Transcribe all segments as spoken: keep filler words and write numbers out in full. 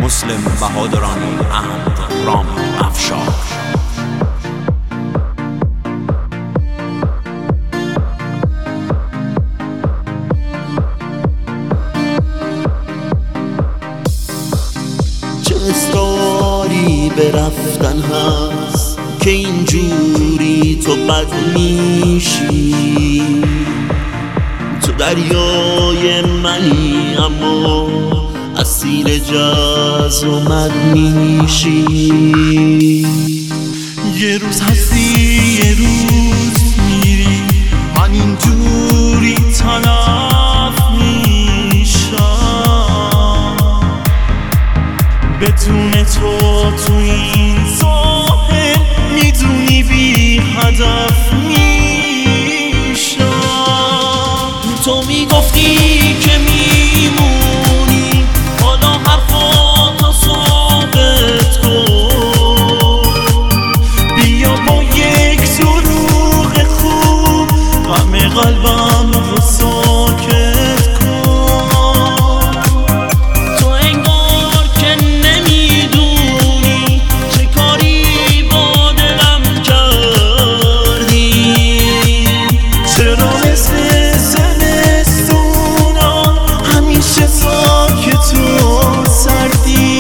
مسلم بهادرانی، احمد رامی افشار. چه اصراری به رفتن هست که اینجوری تو بد میشی؟ تو دریای منی اما اسیر جذب و مد میشی. یه روز هستی یه روز میری، من اینجوری تلف میشم بدون تو. تو این ظاهر میدونی بی هدف میشم. تو میگفتی که میمونی، حالا حرفاتو ثابت کن. بیا با یک دروغ خوب غم قلبم رو ساکت کن. تو انگار که نمیدونی چه کاری با دلم کردی. چرا مثل زمستونا همیشه ساکت و سردی؟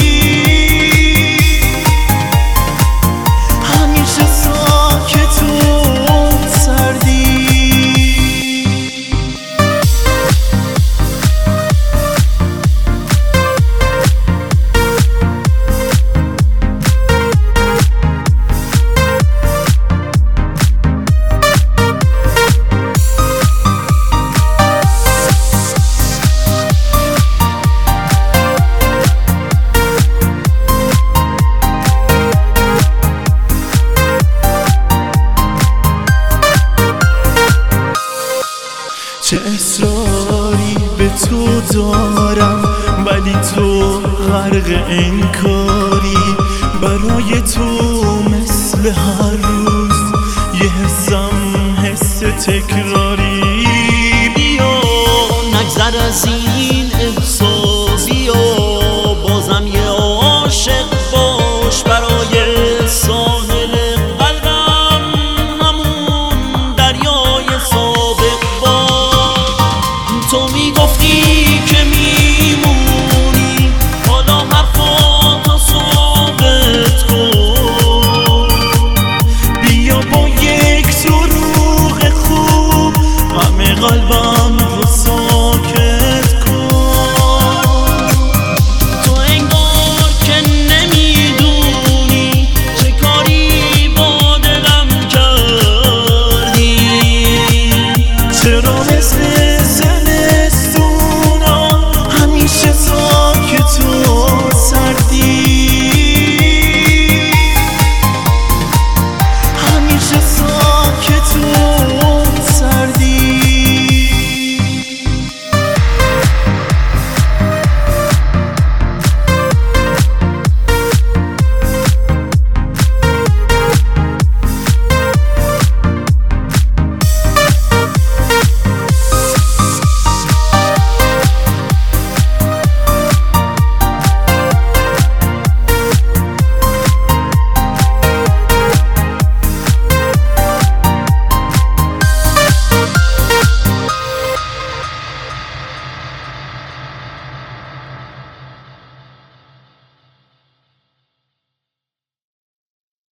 همیشه ساکت و سردی. چه اصراری به تو دارم ولی تو غرق انکاری. برای تو مثل هر روز یه حسم حس تکراری. بیا نگذر از این احساس، بیا بازم یه عاشق باش. برای ساحل قلبم همون دریای سابق باش. تو میگفتی